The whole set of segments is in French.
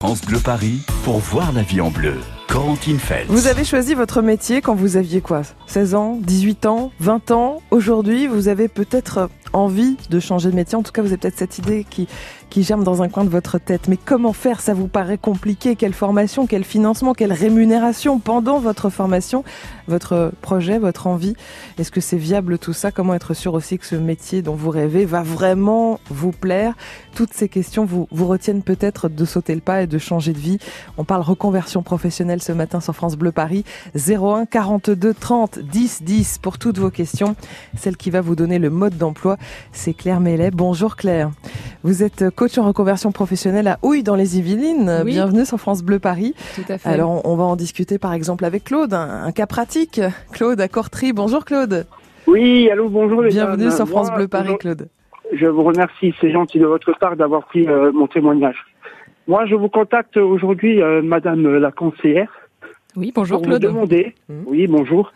France Bleu Paris pour voir la vie en bleu. Corentine Feltz. Vous avez choisi votre métier quand vous aviez quoi ? 16 ans, 18 ans, 20 ans ? Aujourd'hui, vous avez peut-être envie de changer de métier. En tout cas, vous avez peut-être cette idée qui germe dans un coin de votre tête. Mais comment faire ? Ça vous paraît compliqué ? Quelle formation, quel financement, quelle rémunération pendant votre formation, votre projet, votre envie ? Est-ce que c'est viable tout ça ? Comment être sûr aussi que ce métier dont vous rêvez va vraiment vous plaire ? Toutes ces questions vous retiennent peut-être de sauter le pas et de changer de vie. On parle reconversion professionnelle ce matin sur France Bleu Paris. 01 42 30 10 10 pour toutes vos questions. Celle qui va vous donner le mode d'emploi, c'est Claire Mellet. Bonjour Claire. Vous êtes coach en reconversion professionnelle à Houille dans les Yvelines. Oui. Bienvenue sur France Bleu Paris. Tout à fait. Alors on va en discuter par exemple avec Claude, un cas pratique. Claude à Cortry. Bonjour Claude. Oui, allô, bonjour les Bienvenue dames. sur France Bleu Paris, Claude. Je vous remercie, c'est gentil de votre part d'avoir pris mon témoignage. Moi, je vous contacte aujourd'hui, madame la conseillère. Oui, bonjour pour Claude. Vous demander, oui, bonjour.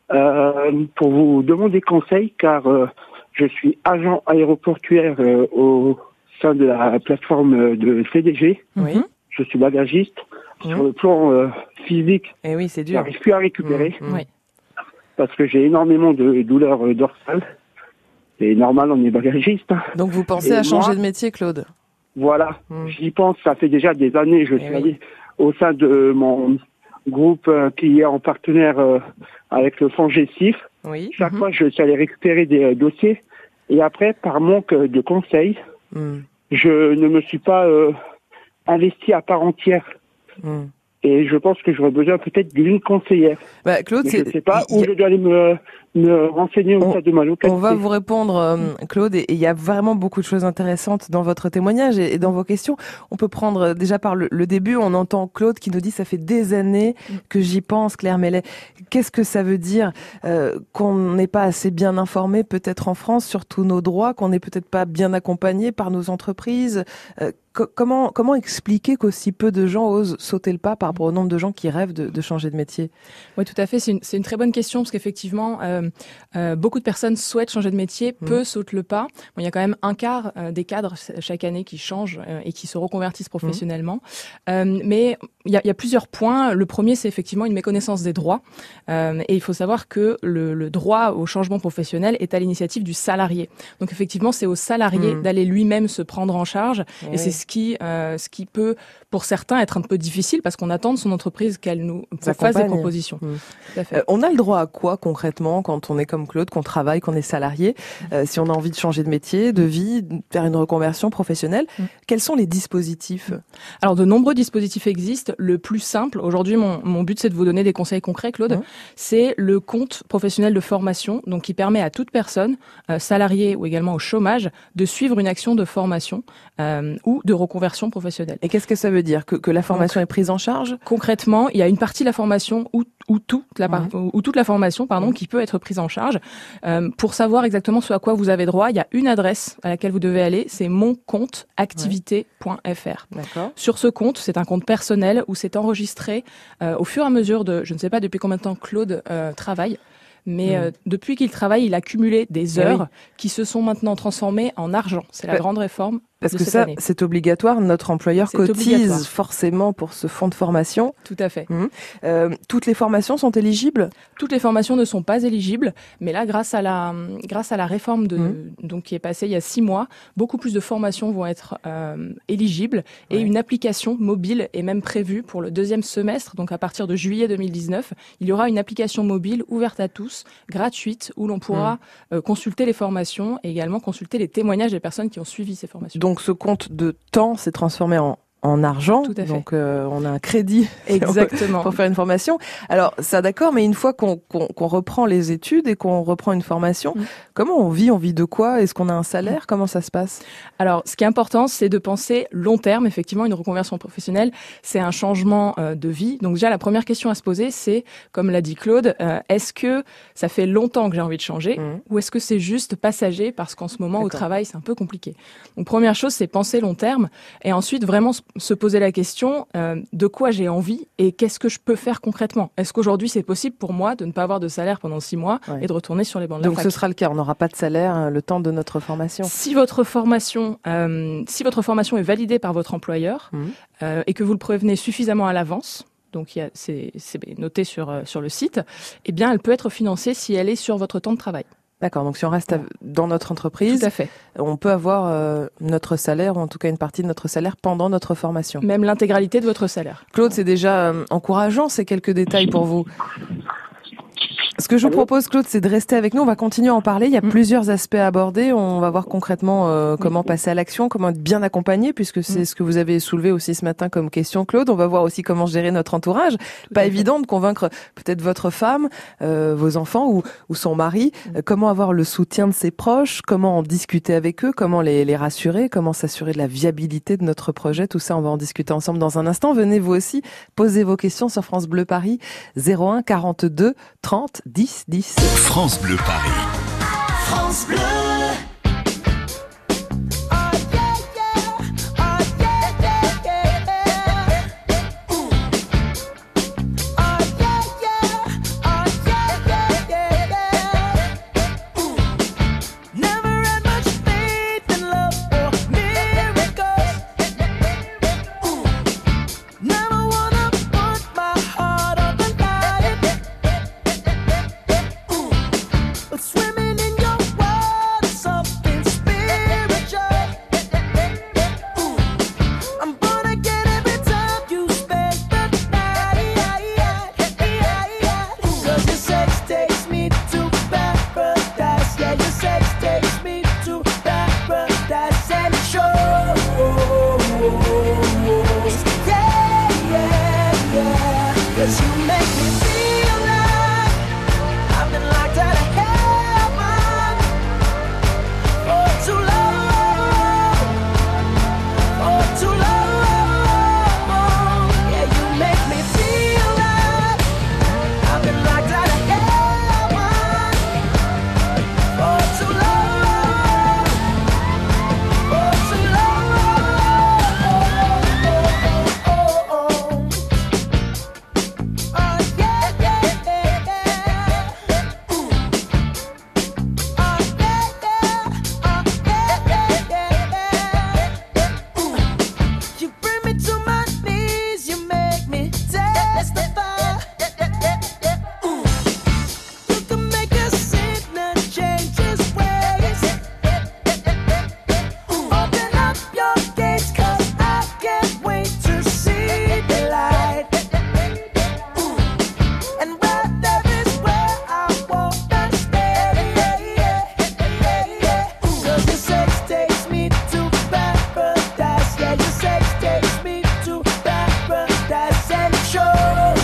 Pour vous demander conseil, car je suis agent aéroportuaire au sein de la plateforme de CDG. Oui. Je suis bagagiste. Sur le plan physique, et oui, c'est dur. j'arrive plus à récupérer. Oui. Parce que j'ai énormément de douleurs dorsales. C'est normal, on est bagagiste. Donc vous pensez à changer de métier, Claude ? Voilà, j'y pense, ça fait déjà des années, je suis allé au sein de mon groupe qui est en partenaire avec le FONGECIF. Oui. Chaque fois, je suis allé récupérer des dossiers. Et après, par manque de conseils, je ne me suis pas investi à part entière. Et je pense que j'aurais besoin peut-être d'une conseillère. Bah, Claude, je ne sais pas où je dois aller me renseigner au sein de ma localité. On va vous répondre, Claude, et il y a vraiment beaucoup de choses intéressantes dans votre témoignage et dans vos questions. On peut prendre déjà par le début, on entend Claude qui nous dit « ça fait des années que j'y pense, Claire Mellet ». Qu'est-ce que ça veut dire qu'on n'est pas assez bien informé peut-être en France sur tous nos droits, qu'on n'est peut-être pas bien accompagné par nos entreprises Comment expliquer qu'aussi peu de gens osent sauter le pas par rapport au nombre de gens qui rêvent de changer de métier ? Oui, tout à fait. C'est une très bonne question parce qu'effectivement, beaucoup de personnes souhaitent changer de métier, peu sautent le pas. Bon, il y a quand même un quart des cadres chaque année qui changent et qui se reconvertissent professionnellement. Mais il y a plusieurs points. Le premier, c'est effectivement une méconnaissance des droits. Et il faut savoir que le droit au changement professionnel est à l'initiative du salarié. Donc effectivement, c'est au salarié d'aller lui-même se prendre en charge. Et c'est ce qui peut, pour certains, être un peu difficile parce qu'on attend de son entreprise qu'elle nous fasse des propositions. Tout à fait. On a le droit à quoi concrètement quand on est comme Claude, qu'on travaille, qu'on est salarié, si on a envie de changer de métier, de vie, de faire une reconversion professionnelle? Quels sont les dispositifs? Alors, de nombreux dispositifs existent. Le plus simple, aujourd'hui, mon but, c'est de vous donner des conseils concrets, Claude. C'est le compte professionnel de formation, donc qui permet à toute personne, salariée ou également au chômage, de suivre une action de formation ou de reconversion professionnelle. Et qu'est-ce que ça veut dire? Que la formation est prise en charge? Concrètement, il y a une partie de la formation ou toute la formation, qui peut être prise en charge. Pour savoir exactement ce à quoi vous avez droit, il y a une adresse à laquelle vous devez aller, c'est moncompteactivité.fr. D'accord. Sur ce compte, c'est un compte personnel où c'est enregistré au fur et à mesure de, je ne sais pas depuis combien de temps Claude travaille, mais depuis qu'il travaille, il a cumulé des heures qui se sont maintenant transformées en argent. C'est la grande réforme. Parce que ça, c'est obligatoire. Notre employeur cotise forcément pour ce fonds de formation. Tout à fait. Toutes les formations sont éligibles? Toutes les formations ne sont pas éligibles, mais là, grâce à la réforme donc qui est passée il y a 6 mois, beaucoup plus de formations vont être éligibles et une application mobile est même prévue pour le 2e semestre. Donc à partir de juillet 2019, il y aura une application mobile ouverte à tous, gratuite, où l'on pourra consulter les formations et également consulter les témoignages des personnes qui ont suivi ces formations. Donc ce compte de temps s'est transformé en argent. Tout à fait. Donc on a un crédit exactement pour faire une formation. Alors ça d'accord, mais une fois qu'on reprend les études et qu'on reprend une formation, comment on vit? On vit de quoi? Est-ce qu'on a un salaire? Comment ça se passe? Alors ce qui est important, c'est de penser long terme. Effectivement, une reconversion professionnelle, c'est un changement de vie. Donc déjà la première question à se poser, c'est, comme l'a dit Claude, est-ce que ça fait longtemps que j'ai envie de changer ou est-ce que c'est juste passager parce qu'en ce moment au travail c'est un peu compliqué. Donc première chose, c'est penser long terme et ensuite vraiment se se poser la question de quoi j'ai envie et qu'est-ce que je peux faire concrètement. Est-ce qu'aujourd'hui c'est possible pour moi de ne pas avoir de salaire pendant 6 mois et de retourner sur les bancs de la fac? Donc ce sera le cas, on n'aura pas de salaire le temps de notre formation. Si votre formation est validée par votre employeur et que vous le prévenez suffisamment à l'avance, donc c'est noté sur le site, eh bien elle peut être financée si elle est sur votre temps de travail. D'accord, donc si on reste dans notre entreprise, tout à fait, on peut avoir notre salaire, ou en tout cas une partie de notre salaire pendant notre formation. Même l'intégralité de votre salaire. Claude, c'est déjà encourageant ces quelques détails pour vous. Ce que je vous propose, Claude, c'est de rester avec nous. On va continuer à en parler. Il y a plusieurs aspects à aborder. On va voir concrètement comment passer à l'action, comment être bien accompagné, puisque c'est ce que vous avez soulevé aussi ce matin comme question, Claude. On va voir aussi comment gérer notre entourage. Pas évident de convaincre peut-être votre femme, vos enfants ou son mari. Comment avoir le soutien de ses proches, comment en discuter avec eux, comment les rassurer, comment s'assurer de la viabilité de notre projet. Tout ça, on va en discuter ensemble dans un instant. Venez vous aussi poser vos questions sur France Bleu Paris 01 42 30 10 10. France Bleu Paris. France Bleu. Swimming in your world, something spiritual. I'm gonna get every time you spend the night. 'Cause your sex takes me to paradise. Yeah, your sex takes me to paradise and it shows. Yeah, yeah, yeah. 'Cause you make me feel like I've been locked out of heaven for too long, for too long. Yeah, you make me feel like I've been locked out of heaven for too long, for too long. Oh, yeah, yeah, yeah, yeah. You bring me to my knees, you make me testify. You can make a sinner change his ways. Open up your gates, 'cause I can't wait to see the light. And where there is where I wanna stay. 'Cause your sex takes me to paradise. Yeah, your sex takes me to paradise and it shows.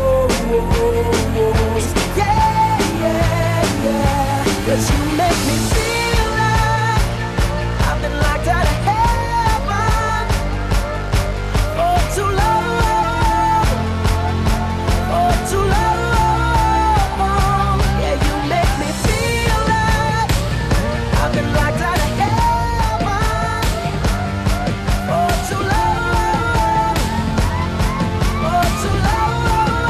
Yeah, yeah, yeah. 'Cause you make me feel like I've been locked out of heaven for too long, for too long. Yeah, you make me feel like I've been locked out of heaven for too long, for too long.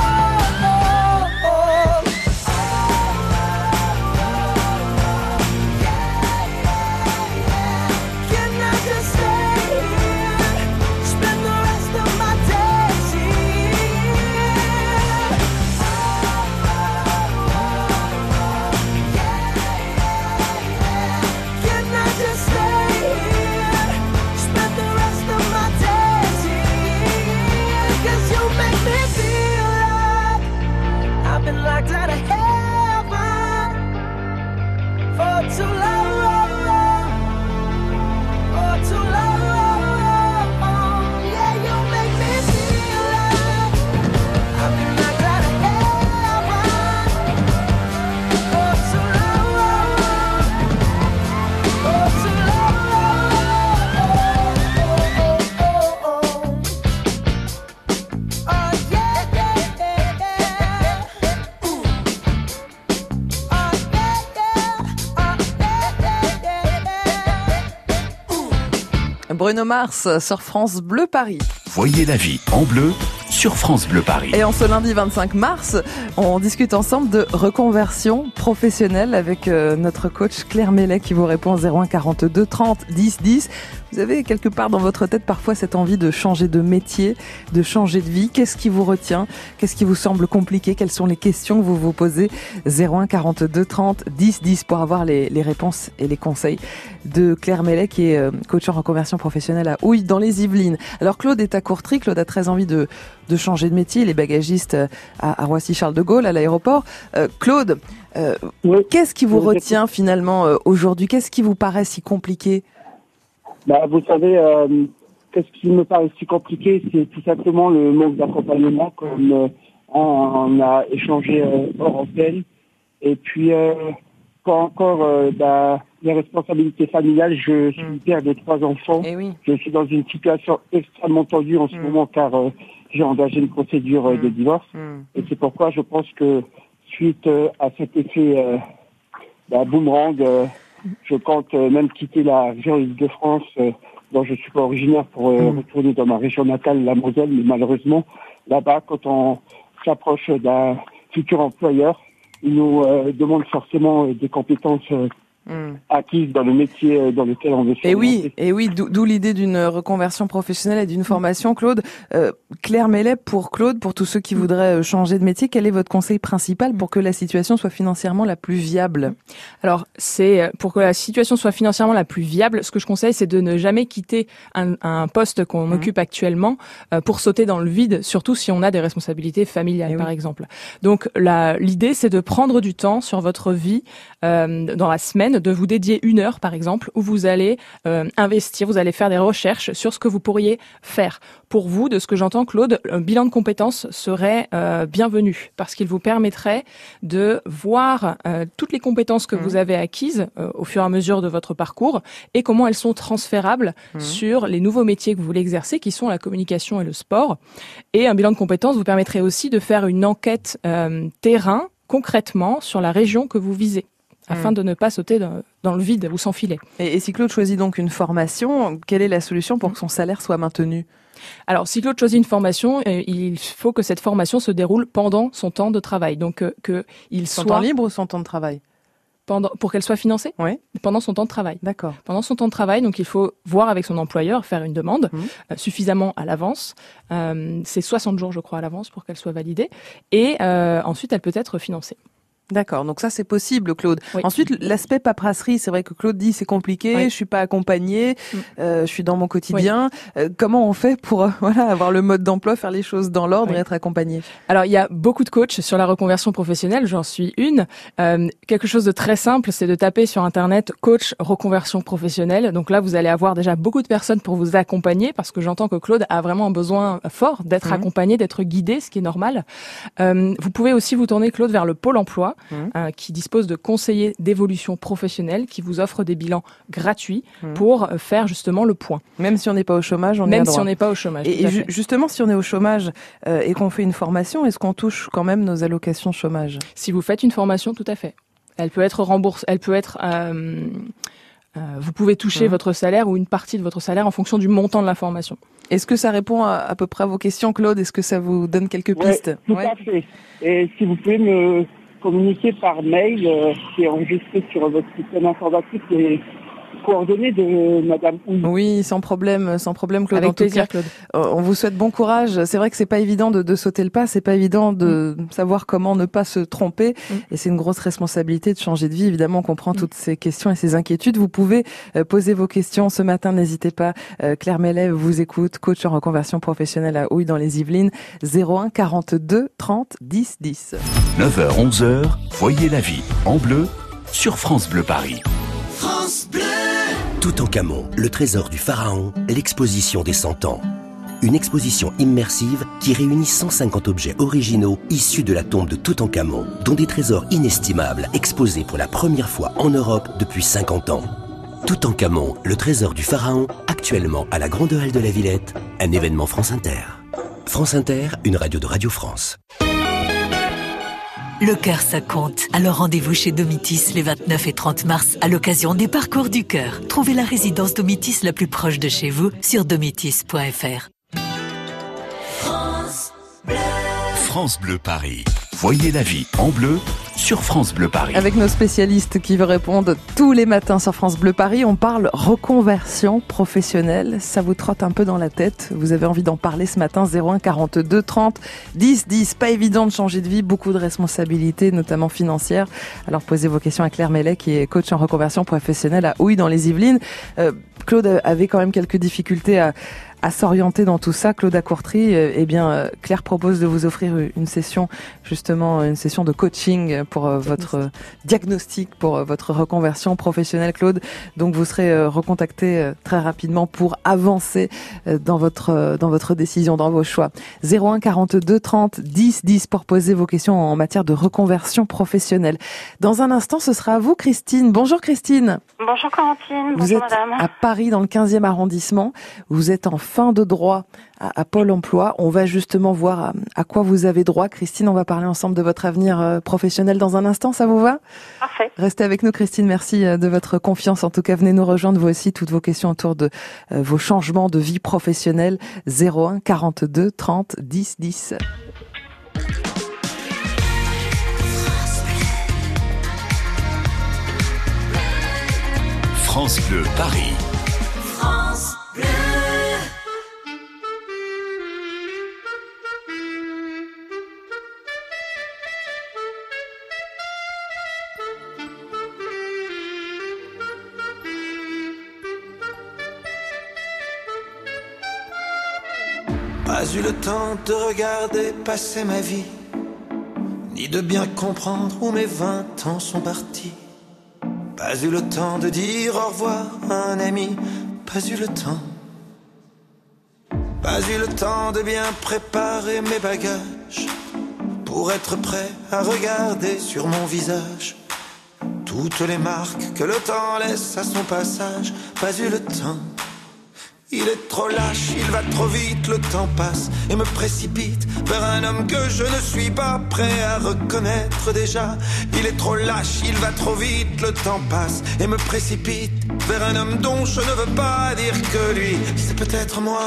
Can I just stay here, spend the rest of my days here? Can I just stay here, spend the rest of my days here? 'Cause you make me feel like I've been locked out of heaven for too long, for too long. Yeah, you make me feel like I've been locked out of heaven for too long, for too long. Oh, yeah, yeah, yeah, yeah. Oh, yeah, yeah, oh, yeah, Bruno Mars sur France Bleu Paris. Voyez la vie en bleu sur France Bleu Paris. Et en ce lundi 25 mars, on discute ensemble de reconversion professionnelle avec notre coach Claire Mellet qui vous répond 01 42 30 10 10. Vous avez quelque part dans votre tête parfois cette envie de changer de métier, de changer de vie. Qu'est-ce qui vous retient? Qu'est-ce qui vous semble compliqué? Quelles sont les questions que vous vous posez? 01 42 30 10 10 pour avoir les réponses et les conseils de Claire Mellet qui est coach en reconversion professionnelle à Houille dans les Yvelines. Alors Claude est à Courtry. Claude a très envie de changer de métier. Il est bagagiste à Roissy-Charles de Gaulle à l'aéroport. Claude, Oui. qu'est-ce qui vous retient finalement aujourd'hui? Qu'est-ce qui vous paraît si compliqué? Vous savez, qu'est-ce qui me paraît si compliqué, c'est tout simplement le manque d'accompagnement, comme on a échangé hors antenne. Et puis, pas encore les responsabilités familiales. Je suis père de 3 enfants. Eh oui. Je suis dans une situation extrêmement tendue en ce moment car j'ai engagé une procédure de divorce. Et c'est pourquoi je pense que suite à cet effet boomerang, je compte même quitter la région Île-de-France dont je suis pas originaire pour retourner dans ma région natale, la Moselle. Mais malheureusement, là-bas, quand on s'approche d'un futur employeur, il nous demande forcément des compétences acquises dans le métier dans lequel on veut se orienter. Et oui, d'où l'idée d'une reconversion professionnelle et d'une formation. Claude, Claire Mellet, pour Claude, pour tous ceux qui voudraient changer de métier, quel est votre conseil principal pour que la situation soit financièrement la plus viable? Alors, c'est pour que la situation soit financièrement la plus viable, ce que je conseille, c'est de ne jamais quitter un poste qu'on occupe actuellement pour sauter dans le vide, surtout si on a des responsabilités familiales, par exemple. Donc, l'idée, c'est de prendre du temps sur votre vie dans la semaine, de vous dédier 1 heure, par exemple, où vous allez investir, vous allez faire des recherches sur ce que vous pourriez faire. Pour vous, de ce que j'entends, Claude, un bilan de compétences serait bienvenu parce qu'il vous permettrait de voir toutes les compétences que vous avez acquises au fur et à mesure de votre parcours et comment elles sont transférables sur les nouveaux métiers que vous voulez exercer, qui sont la communication et le sport. Et un bilan de compétences vous permettrait aussi de faire une enquête terrain, concrètement, sur la région que vous visez, afin de ne pas sauter dans le vide ou s'enfiler. Et si Claude choisit donc une formation, quelle est la solution pour que son salaire soit maintenu? Alors, si Claude choisit une formation, il faut que cette formation se déroule pendant son temps de travail. Donc, qu'il soit... Son temps libre ou son temps de travail? Pour qu'elle soit financée? Oui. Pendant son temps de travail. D'accord. Pendant son temps de travail, donc il faut voir avec son employeur, faire une demande suffisamment à l'avance. C'est 60 jours, je crois, à l'avance pour qu'elle soit validée. Et ensuite, elle peut être financée. D'accord, donc ça c'est possible, Claude. Oui. Ensuite, l'aspect paperasserie, c'est vrai que Claude dit c'est compliqué, je suis pas accompagnée, je suis dans mon quotidien. Comment on fait pour avoir le mode d'emploi, faire les choses dans l'ordre et être accompagné? Alors il y a beaucoup de coachs sur la reconversion professionnelle, j'en suis une. Quelque chose de très simple, c'est de taper sur internet coach reconversion professionnelle. Donc là vous allez avoir déjà beaucoup de personnes pour vous accompagner parce que j'entends que Claude a vraiment un besoin fort d'être accompagné, d'être guidé, ce qui est normal. Vous pouvez aussi vous tourner, Claude, vers le Pôle emploi. Qui dispose de conseillers d'évolution professionnelle qui vous offrent des bilans gratuits pour faire justement le point. Même si on n'est pas au chômage, Même si on n'est pas au chômage. Et justement, si on est au chômage et qu'on fait une formation, est-ce qu'on touche quand même nos allocations chômage? Si vous faites une formation, tout à fait. Elle peut être remboursée, elle peut être... vous pouvez toucher votre salaire ou une partie de votre salaire en fonction du montant de la formation. Est-ce que ça répond à peu près à vos questions, Claude? Est-ce que ça vous donne quelques pistes? Tout à fait. Et si vous pouvez me communiquer par mail, qui est enregistré sur votre système informatique, les coordonnées de Madame Houille. Oui, sans problème, Claude. Avec en tout plaisir, cas, Claude. On vous souhaite bon courage. C'est vrai que c'est pas évident de sauter le pas, c'est pas évident de savoir comment ne pas se tromper, et c'est une grosse responsabilité de changer de vie. Évidemment, on comprend toutes ces questions et ces inquiétudes. Vous pouvez poser vos questions ce matin, n'hésitez pas. Claire Mellet vous écoute, coach en reconversion professionnelle à Houille dans les Yvelines. 01 42 30 10 10. 9h 11h, voyez la vie en bleu sur France Bleu Paris. France Bleu. Toutankhamon, le trésor du pharaon, l'exposition des 100 ans. Une exposition immersive qui réunit 150 objets originaux issus de la tombe de Toutankhamon, dont des trésors inestimables exposés pour la première fois en Europe depuis 50 ans. Toutankhamon, le trésor du pharaon, actuellement à la Grande Halle de la Villette, un événement France Inter. France Inter, une radio de Radio France. Le cœur, ça compte. Alors rendez-vous chez Domitis les 29 et 30 mars à l'occasion des parcours du cœur. Trouvez la résidence Domitis la plus proche de chez vous sur domitis.fr. France Bleu Paris. Voyez la vie en bleu sur France Bleu Paris. Avec nos spécialistes qui vous répondent tous les matins sur France Bleu Paris, on parle reconversion professionnelle. Ça vous trotte un peu dans la tête. Vous avez envie d'en parler ce matin, 01 42 30 10 10. Pas évident de changer de vie, beaucoup de responsabilités, notamment financières. Alors posez vos questions à Claire Mellet, qui est coach en reconversion professionnelle à Houille dans les Yvelines. Claude avait quand même quelques difficultés à s'orienter dans tout ça. Claude Acourtry, Claire propose de vous offrir une session de coaching pour votre diagnostic, pour votre reconversion professionnelle, Claude. Donc vous serez recontacté très rapidement pour avancer dans votre décision, dans vos choix. 01 42 30 10 10 pour poser vos questions en matière de reconversion professionnelle. Dans un instant, ce sera à vous, Christine. Bonjour Christine. Bonjour Corentine. Vous êtes madame. à Paris, dans le 15e arrondissement. Vous êtes en fin de droit à Pôle emploi. On va justement voir à quoi vous avez droit. Christine, on va parler ensemble de votre avenir professionnel dans un instant. Ça vous va ? Parfait. Restez avec nous, Christine. Merci de votre confiance. En tout cas, venez nous rejoindre vous aussi. Toutes vos questions autour de vos changements de vie professionnelle. 01 42 30 10 10. France Bleu Paris. France Bleu. Pas eu le temps de regarder passer ma vie, ni de bien comprendre où mes 20 ans sont partis. Pas eu le temps de dire au revoir à un ami, pas eu le temps. Pas eu le temps de bien préparer mes bagages, pour être prêt à regarder sur mon visage toutes les marques que le temps laisse à son passage. Pas eu le temps. Il est trop lâche, il va trop vite, le temps passe et me précipite vers un homme que je ne suis pas prêt à reconnaître déjà. Il est trop lâche, il va trop vite, le temps passe et me précipite vers un homme dont je ne veux pas dire que lui, c'est peut-être moi.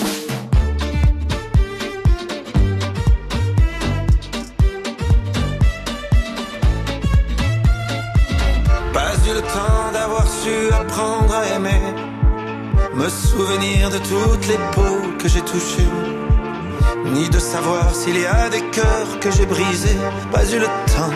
Pas eu le temps d'avoir su apprendre à aimer, me souvenir de toutes les peaux que j'ai touchées, ni de savoir s'il y a des cœurs que j'ai brisés. Pas eu le temps.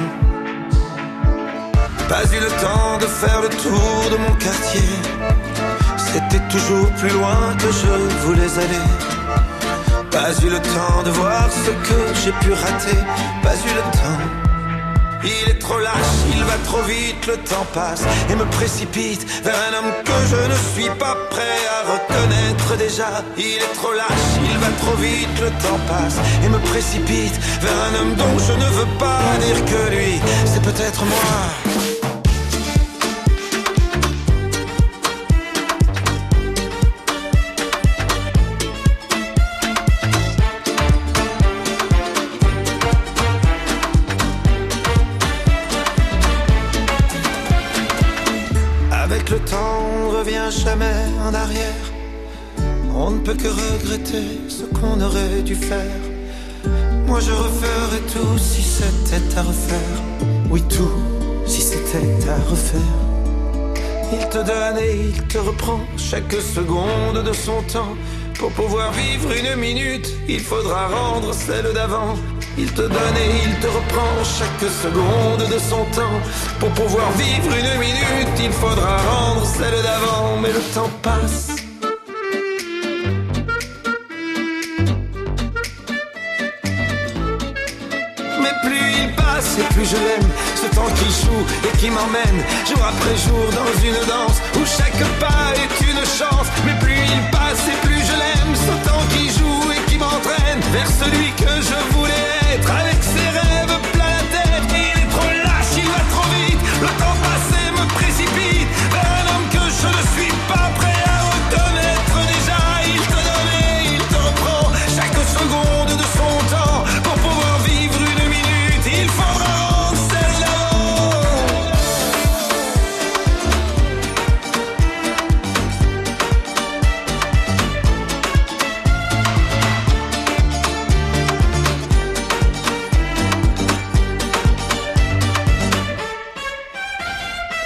Pas eu le temps de faire le tour de mon quartier, c'était toujours plus loin que je voulais aller. Pas eu le temps de voir ce que j'ai pu rater. Pas eu le temps. Il est trop lâche, il va trop vite, le temps passe et me précipite vers un homme que je ne suis pas prêt à reconnaître déjà. Il est trop lâche, il va trop vite, le temps passe et me précipite vers un homme dont je ne veux pas dire que lui, c'est peut-être moi. Le temps ne revient jamais en arrière. On ne peut que regretter ce qu'on aurait dû faire. Moi je referais tout si c'était à refaire. Oui, tout si c'était à refaire. Il te donne et il te reprend chaque seconde de son temps. Pour pouvoir vivre une minute, il faudra rendre celle d'avant. Il te donne et il te reprend chaque seconde de son temps. Pour pouvoir vivre une minute, il faudra rendre celle d'avant. Mais le temps passe. Mais plus il passe et plus je l'aime. Ce temps qui joue et qui m'emmène jour après jour dans une danse où chaque pas est une chance. Mais plus il passe et plus je l'aime. Ce temps qui joue et qui m'entraîne vers celui que je voulais être, avec ses rêves plein la tête. Il est trop lâche, il va trop vite, le temps passé me précipite vers un homme que je ne suis pas prêt à reconnaître déjà. Il te donne et il te reprend chaque seconde de son temps. Pour pouvoir vivre une minute, il faudra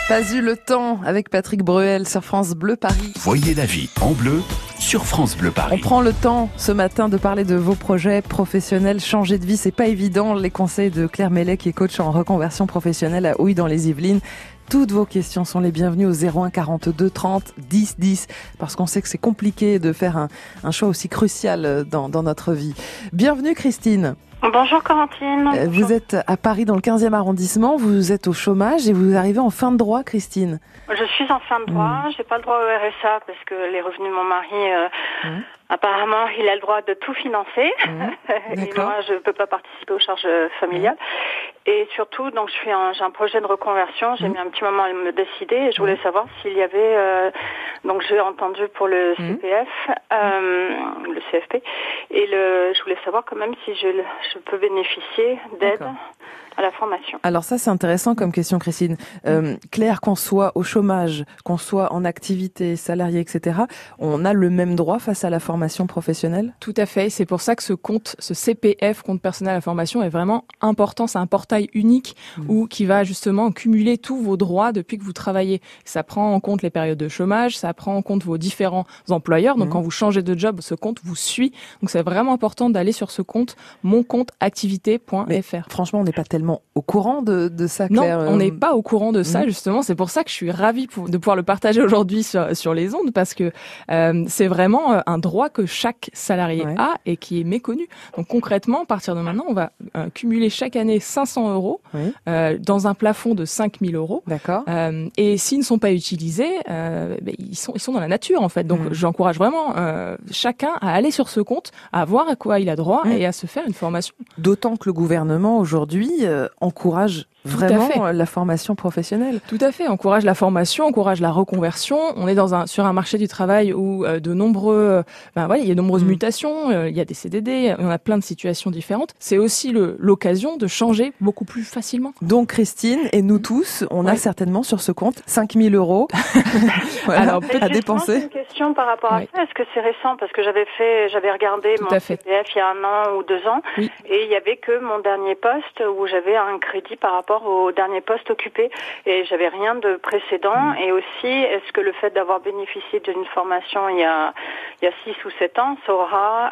Pas eu le temps avec Patrick Bruel sur France Bleu Paris. Voyez la vie en bleu sur France Bleu Paris. On prend le temps ce matin de parler de vos projets professionnels. Changer de vie, c'est pas évident. Les conseils de Claire Mellet, qui est coach en reconversion professionnelle à Houille dans les Yvelines. Toutes vos questions sont les bienvenues au 01 42 30 10 10 parce qu'on sait que c'est compliqué de faire un choix aussi crucial dans notre vie. Bienvenue Christine. Bonjour Corentine. Vous êtes à Paris dans le 15e arrondissement, vous êtes au chômage et vous arrivez en fin de droit, Christine. Je suis en fin de droit, j'ai pas le droit au RSA parce que les revenus de mon mari, apparemment, il a le droit de tout financer. Et moi, je peux pas participer aux charges familiales. Et surtout, donc j'ai un projet de reconversion, j'ai mis un petit moment à me décider et je voulais savoir s'il y avait, donc j'ai entendu pour le CPF, le CFP, et je voulais savoir quand même si je peux bénéficier d'aide à la formation. Alors ça, c'est intéressant comme question, Christine. Claire, qu'on soit au chômage, qu'on soit en activité, salarié, etc., on a le même droit face à la formation professionnelle ? Tout à fait. C'est pour ça que ce CPF, compte personnel à la formation, est vraiment important. C'est un portail unique qui va justement cumuler tous vos droits depuis que vous travaillez. Ça prend en compte les périodes de chômage, ça prend en compte vos différents employeurs. Donc quand vous changez de job, ce compte vous suit. Donc c'est vraiment important d'aller sur ce compte, moncompteactivité.fr. Franchement, on n'est pas tellement au courant de ça, Claire. Non, on n'est pas au courant de ça, justement. C'est pour ça que je suis ravie de pouvoir le partager aujourd'hui sur les ondes, parce que c'est vraiment un droit que chaque salarié a et qui est méconnu. Donc concrètement, à partir de maintenant, on va cumuler chaque année 500 € dans un plafond de 5 000 €. D'accord. Et s'ils ne sont pas utilisés, ils sont dans la nature, en fait. Donc j'encourage vraiment chacun à aller sur ce compte, à voir à quoi il a droit et à se faire une formation. D'autant que le gouvernement, aujourd'hui, encourage vraiment la formation professionnelle. Tout à fait, encourage la formation, encourage la reconversion. On est sur un marché du travail où il y a de nombreuses mutations, il y a des CDD, on a plein de situations différentes. C'est aussi l'occasion de changer beaucoup plus facilement. Donc Christine et nous tous, on a certainement sur ce compte 5 000 €. Alors à dépenser. J'ai une question par rapport à ça. Est-ce que c'est récent? Parce que j'avais regardé mon CPF il y a 1 an ou 2 ans, et il y avait que mon dernier poste où j'avais un crédit par rapport au dernier poste occupé, et j'avais rien de précédent. Et aussi, est-ce que le fait d'avoir bénéficié d'une formation il y a 6 ou 7 ans, ça aura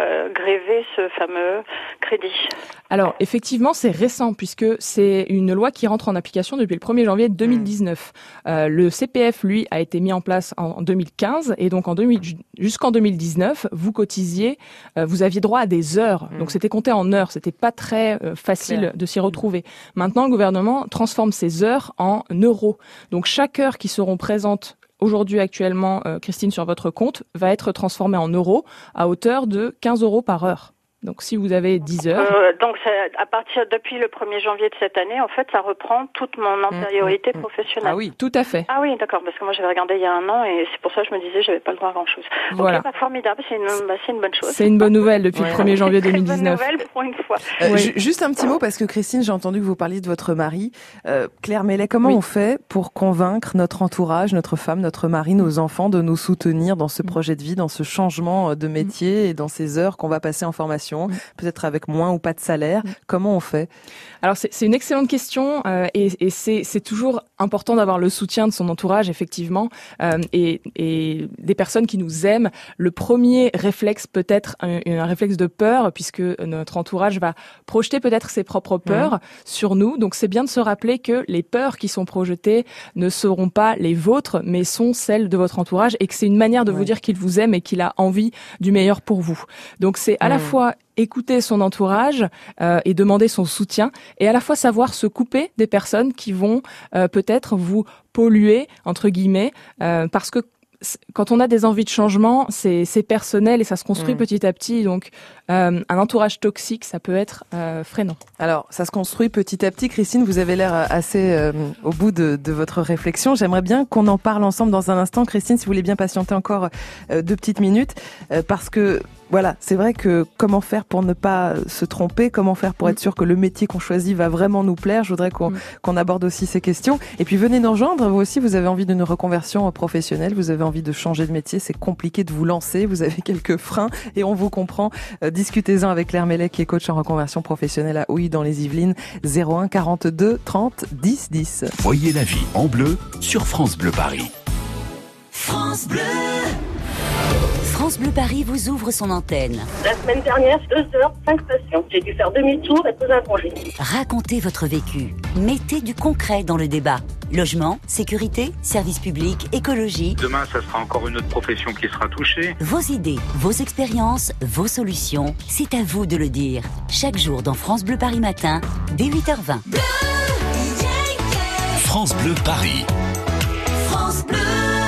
grévé ce fameux crédit? Alors, effectivement, c'est récent, puisque c'est une loi qui rentre en application depuis le 1er janvier 2019. Le CPF, lui, a été mis en place en 2015, et donc jusqu'en 2019, vous cotisiez, vous aviez droit à des heures. Donc, c'était compté en heures, c'était pas très facile de s'y retrouver. Maintenant, le gouvernement transforme ces heures en euros. Donc, chaque heure qui seront présentes aujourd'hui, actuellement, Christine, sur votre compte, va être transformée en euros à hauteur de 15 € par heure. Donc, si vous avez 10 heures... donc, depuis le 1er janvier de cette année, en fait, ça reprend toute mon antériorité professionnelle. Ah oui, tout à fait. Ah oui, d'accord, parce que moi, j'avais regardé il y a 1 an, et c'est pour ça que je me disais, j'avais pas le droit à grand-chose. Voilà. Ok, formidable, c'est une bonne chose. C'est une bonne nouvelle depuis le 1er janvier 2019. Bonne nouvelle pour une fois. Juste un petit mot, parce que Christine, j'ai entendu que vous parliez de votre mari. Claire Mellet, comment on fait pour convaincre notre entourage, notre femme, notre mari, nos enfants de nous soutenir dans ce projet de vie, dans ce changement de métier et dans ces heures qu'on va passer en formation, peut-être avec moins ou pas de salaire? Comment on fait? Alors c'est une excellente question, et c'est toujours important d'avoir le soutien de son entourage, effectivement, et des personnes qui nous aiment. Le premier réflexe peut être un réflexe de peur, puisque notre entourage va projeter peut-être ses propres peurs sur nous. Donc c'est bien de se rappeler que les peurs qui sont projetées ne seront pas les vôtres, mais sont celles de votre entourage, et que c'est une manière de vous dire qu'il vous aime et qu'il a envie du meilleur pour vous. Donc c'est à la fois écouter son entourage et demander son soutien, et à la fois savoir se couper des personnes qui vont peut-être vous polluer, entre guillemets, parce que quand on a des envies de changement, c'est personnel et ça se construit petit à petit. Donc, un entourage toxique, ça peut être freinant. Alors, ça se construit petit à petit. Christine, vous avez l'air assez au bout de votre réflexion. J'aimerais bien qu'on en parle ensemble dans un instant. Christine, si vous voulez bien patienter encore 2 petites minutes, parce que voilà, c'est vrai que comment faire pour ne pas se tromper, comment faire pour être sûr que le métier qu'on choisit va vraiment nous plaire. Je voudrais qu'on aborde aussi ces questions. Et puis venez nous rejoindre, vous aussi, vous avez envie d'une reconversion professionnelle, vous avez envie de changer de métier, c'est compliqué de vous lancer, vous avez quelques freins et on vous comprend. Discutez-en avec Claire Mellet qui est coach en reconversion professionnelle à Houilles dans les Yvelines. 01 42 30 10 10. Voyez la vie en bleu sur France Bleu Paris. France Bleu. France Bleu Paris vous ouvre son antenne. La semaine dernière, 2 heures, 5 stations. J'ai dû faire demi-tour et poser un congé. Racontez votre vécu. Mettez du concret dans le débat. Logement, sécurité, services publics, écologie. Demain, ça sera encore une autre profession qui sera touchée. Vos idées, vos expériences, vos solutions, c'est à vous de le dire. Chaque jour dans France Bleu Paris Matin, dès 8h20. France Bleu Paris. France Bleu.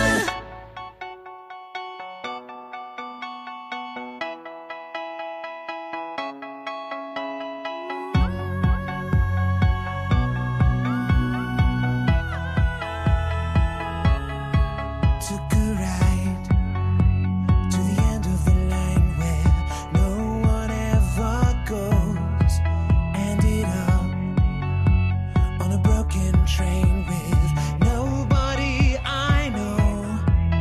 Train with nobody I know.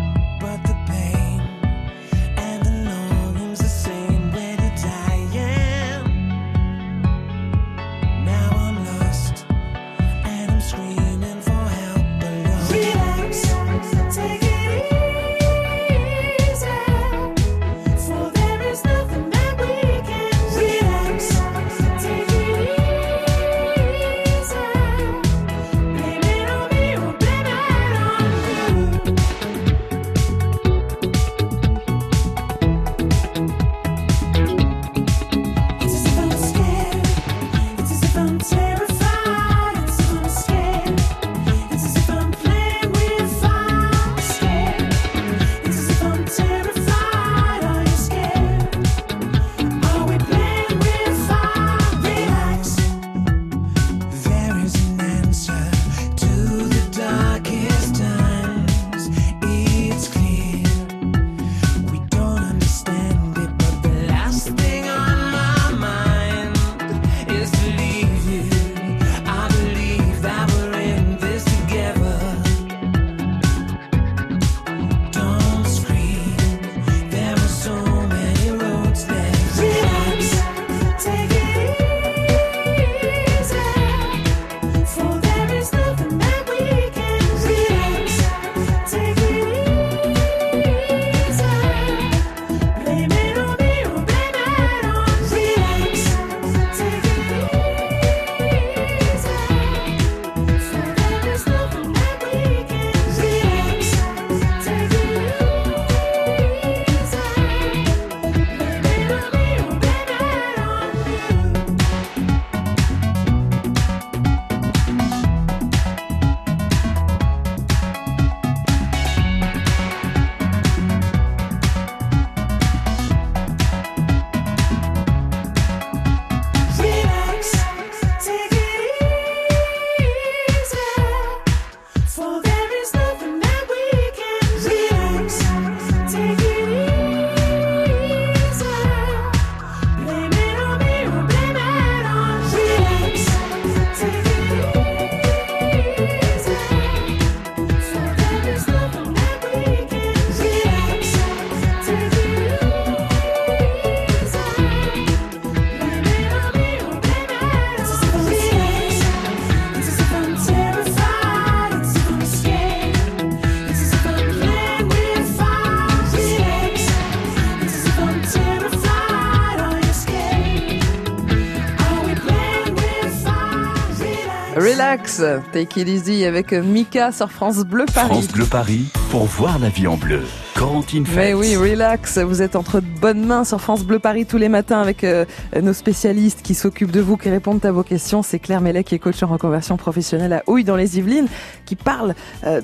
Relax, Take It Easy avec Mika sur France Bleu Paris. France Bleu Paris, pour voir la vie en bleu. Corentine Fête. Mais oui, relax, vous êtes entre de bonnes mains sur France Bleu Paris tous les matins avec nos spécialistes qui s'occupent de vous, qui répondent à vos questions. C'est Claire Mellet qui est coach en reconversion professionnelle à Houilles dans les Yvelines, qui parle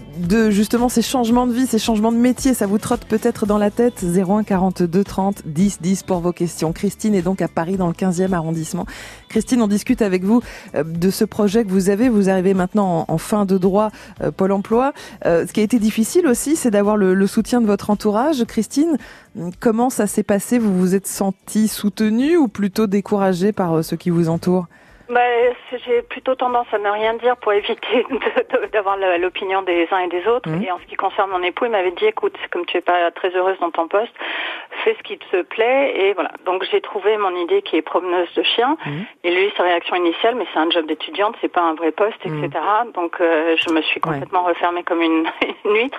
de justement ces changements de vie, ces changements de métier. Ça vous trotte peut-être dans la tête. 01 42 30 10 10 pour vos questions. Christine est donc à Paris dans le 15e arrondissement. Christine, on discute avec vous de ce projet que vous vous arrivez maintenant en fin de droit Pôle emploi. Ce qui a été difficile aussi, c'est d'avoir le soutien de votre entourage. Christine, comment ça s'est passé? Vous vous êtes sentie soutenue ou plutôt découragée par ceux qui vous entourent? J'ai plutôt tendance à ne rien dire pour éviter d'avoir l'opinion des uns et des autres. Et en ce qui concerne mon époux, il m'avait dit, écoute, comme tu es pas très heureuse dans ton poste, fais ce qui te plaît. Et voilà. Donc j'ai trouvé mon idée qui est promeneuse de chiens. Et lui, sa réaction initiale, mais c'est un job d'étudiante, c'est pas un vrai poste, etc. Donc je me suis complètement refermée comme une huître.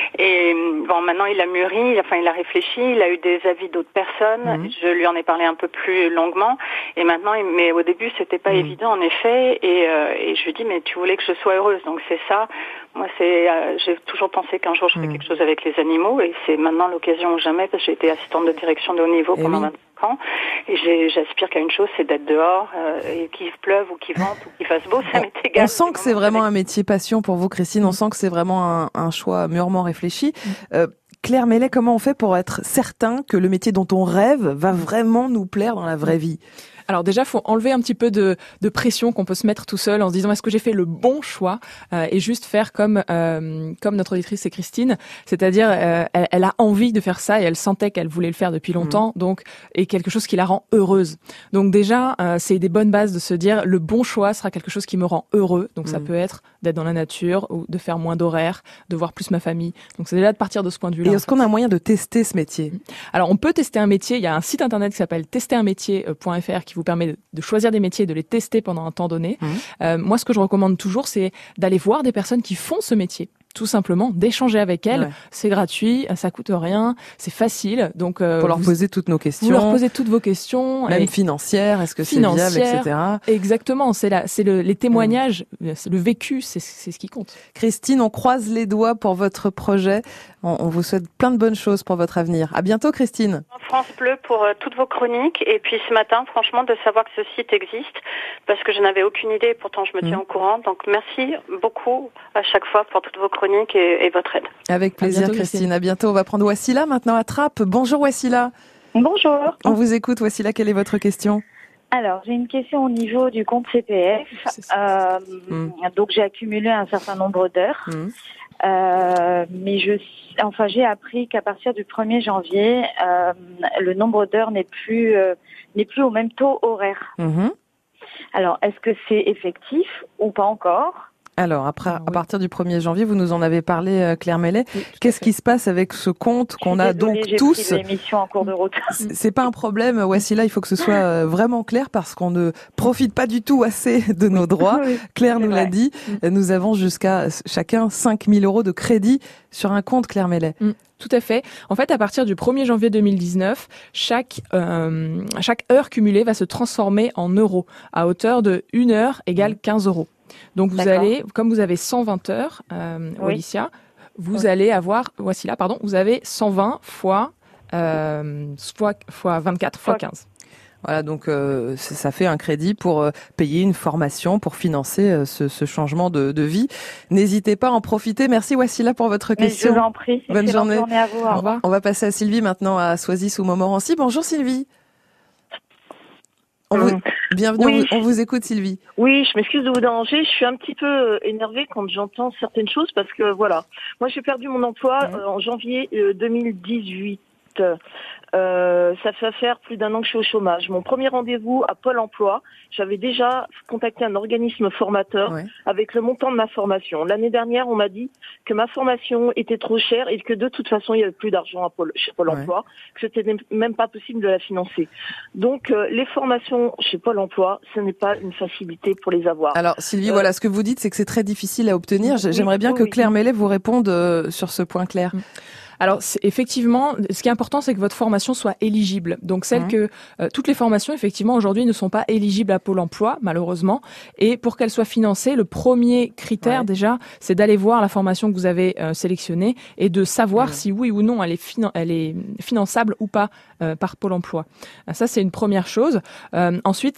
Et bon, maintenant il a mûri, il a réfléchi, il a eu des avis d'autres personnes. Je lui en ai parlé un peu plus longuement. Et maintenant, mais au début, c'était pas évident en effet, et je lui dis mais tu voulais que je sois heureuse, donc c'est ça. Moi j'ai toujours pensé qu'un jour je ferais quelque chose avec les animaux, et c'est maintenant l'occasion ou jamais, parce que j'ai été assistante de direction de haut niveau pendant 25 ans, et j'aspire qu'à une chose, c'est d'être dehors, et qu'il pleuve ou qu'il vente ou qu'il fasse beau, ça m'est égal. On sent que c'est vraiment un métier passion pour vous, Christine, on sent que c'est vraiment un choix mûrement réfléchi. Claire Mellet, comment on fait pour être certain que le métier dont on rêve va vraiment nous plaire dans la vraie vie? Alors déjà, faut enlever un petit peu de pression qu'on peut se mettre tout seul en se disant est-ce que j'ai fait le bon choix, et juste faire comme notre auditrice, c'est Christine, c'est-à-dire elle a envie de faire ça et elle sentait qu'elle voulait le faire depuis longtemps, donc et quelque chose qui la rend heureuse. Donc déjà, c'est des bonnes bases de se dire le bon choix sera quelque chose qui me rend heureux. Donc ça peut être d'être dans la nature ou de faire moins d'horaires, de voir plus ma famille. Donc c'est déjà de partir de ce point de vue-là. Et est-ce qu'on a moyen de tester ce métier? Alors on peut tester un métier. Il y a un site internet qui s'appelle testerunmétier.fr qui vous permet de choisir des métiers et de les tester pendant un temps donné. Moi, ce que je recommande toujours, c'est d'aller voir des personnes qui font ce métier. Tout simplement, d'échanger avec elles. C'est gratuit, ça coûte rien, c'est facile. Donc, pour leur poser toutes nos questions. Vous leur posez toutes vos questions. Même financières, est-ce que c'est viable, etc. Exactement, c'est les témoignages, le vécu, c'est ce qui compte. Christine, on croise les doigts pour votre projet. On vous souhaite plein de bonnes choses pour votre avenir. À bientôt, Christine. France Bleu pour toutes vos chroniques. Et puis ce matin, franchement, de savoir que ce site existe, parce que je n'avais aucune idée, pourtant je me tiens au courant. Donc merci beaucoup à chaque fois pour toutes vos chroniques et votre aide. Avec plaisir, Christine. À bientôt. On va prendre Wassila maintenant à Trappes. Bonjour Wassila. Bonjour. On vous écoute, Wassila. Quelle est votre question? Alors, j'ai une question au niveau du compte CPF. Donc, j'ai accumulé un certain nombre d'heures. Mais j'ai appris qu'à partir du 1er janvier, le nombre d'heures n'est plus au même taux horaire. Alors, est-ce que c'est effectif ou pas encore? Alors, à partir du 1er janvier, vous nous en avez parlé, Claire Mellet. Qu'est-ce qui se passe avec ce compte qu'on a donc tous? J'ai pris l'émission en cours de route. C'est pas un problème, Wassila, il faut que ce soit vraiment clair parce qu'on ne profite pas du tout assez de nos droits. Claire nous l'a dit, nous avons jusqu'à chacun 5 000 € de crédit sur un compte, Claire Mellet. Tout à fait. En fait, à partir du 1er janvier 2019, chaque heure cumulée va se transformer en euros à hauteur de 1 heure égale 15 €. Donc vous allez, comme vous avez 120 heures, Alicia, vous allez avoir, vous avez 120 fois 24 fois 15. Voilà, donc ça fait un crédit pour payer une formation, pour financer ce changement de vie. N'hésitez pas à en profiter. Merci Wassila pour votre question. Je vous en prie. Bonne journée. À vous. Au revoir. On va passer à Sylvie maintenant à Soisy-sous-Montmorency. Bonjour Sylvie. Bienvenue, on vous écoute Sylvie. Oui, je m'excuse de vous déranger, je suis un petit peu énervée quand j'entends certaines choses parce que voilà, moi j'ai perdu mon emploi en janvier 2018. Ça fait faire plus d'1 an que je suis au chômage. Mon premier rendez-vous à Pôle emploi, j'avais déjà contacté un organisme formateur avec le montant de ma formation. L'année dernière, on m'a dit que ma formation était trop chère et que de toute façon, il n'y avait plus d'argent chez Pôle emploi, que c'était même pas possible de la financer. Donc, les formations chez Pôle emploi, ce n'est pas une facilité pour les avoir. Alors, Sylvie, voilà, ce que vous dites, c'est que c'est très difficile à obtenir. J'aimerais bien que Claire Mellet vous réponde sur ce point, Claire. Alors effectivement, ce qui est important, c'est que votre formation soit éligible. Donc toutes les formations, effectivement, aujourd'hui ne sont pas éligibles à Pôle emploi, malheureusement. Et pour qu'elles soient financées, le premier critère déjà, c'est d'aller voir la formation que vous avez sélectionnée et de savoir si oui ou non elle est finançable ou pas par Pôle emploi. Ça, c'est une première chose. Ensuite,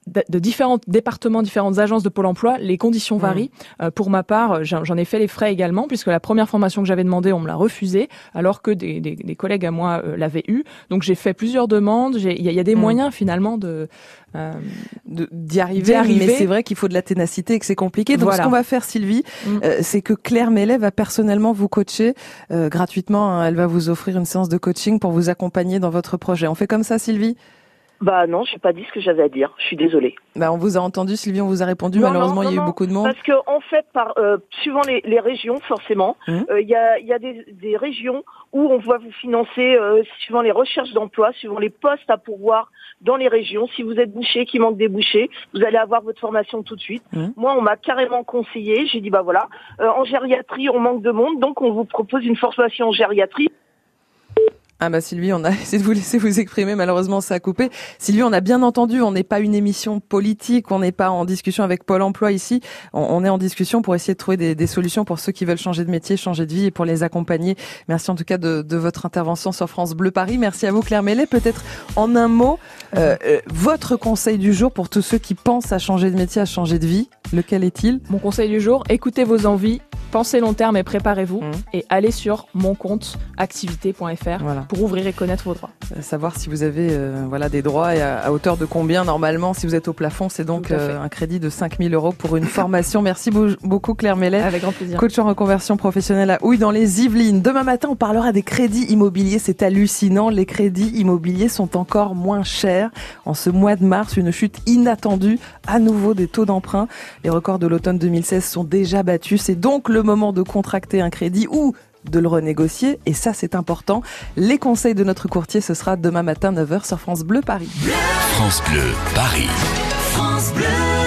de différents départements, différentes agences de Pôle emploi, les conditions varient. Pour ma part, j'en ai fait les frais également, puisque la première formation que j'avais demandée, on me l'a refusée, alors que des collègues à moi l'avaient eu. Donc j'ai fait plusieurs demandes. Il y a des moyens finalement d'y arriver, mais c'est vrai qu'il faut de la ténacité et que c'est compliqué. Donc ce qu'on va faire, Sylvie, c'est que Claire Mellet va personnellement vous coacher gratuitement. Hein, elle va vous offrir une séance de coaching pour vous accompagner dans votre projet. On fait comme ça, Sylvie ? Bah non, j'ai pas dit ce que j'avais à dire. Je suis désolée. On vous a entendu, Sylvie, on vous a répondu. Malheureusement, il y a eu beaucoup de monde. Parce que en fait, suivant les régions, forcément, il y a des régions où on va vous financer suivant les recherches d'emploi, suivant les postes à pourvoir dans les régions. Si vous êtes boucher, qu'il manque des bouchers, vous allez avoir votre formation tout de suite. Moi, on m'a carrément conseillé. J'ai dit en gériatrie, on manque de monde, donc on vous propose une formation en gériatrie. Sylvie, on a essayé de vous laisser vous exprimer, malheureusement ça a coupé. Sylvie, on a bien entendu, on n'est pas une émission politique, on n'est pas en discussion avec Pôle emploi ici, on est en discussion pour essayer de trouver des solutions pour ceux qui veulent changer de métier, changer de vie et pour les accompagner. Merci en tout cas de votre intervention sur France Bleu Paris. Merci à vous Claire Mellet. Peut-être en un mot, votre conseil du jour pour tous ceux qui pensent à changer de métier, à changer de vie, lequel est-il ? Mon conseil du jour, écoutez vos envies, pensez long terme et préparez-vous et allez sur mon compte activité.fr pour ouvrir et connaître vos droits. Savoir si vous avez des droits et à hauteur de combien normalement. Si vous êtes au plafond, c'est donc un crédit de 5 000 € pour une formation. Merci beaucoup Claire Mellet. Avec grand plaisir. Coach en reconversion professionnelle à Houille dans les Yvelines. Demain matin, on parlera des crédits immobiliers. C'est hallucinant. Les crédits immobiliers sont encore moins chers. En ce mois de mars, une chute inattendue à nouveau des taux d'emprunt. Les records de l'automne 2016 sont déjà battus. C'est donc le moment de contracter un crédit ou de le renégocier, et ça c'est important. Les conseils de notre courtier, ce sera demain matin 9h sur France Bleu Paris. France Bleu Paris.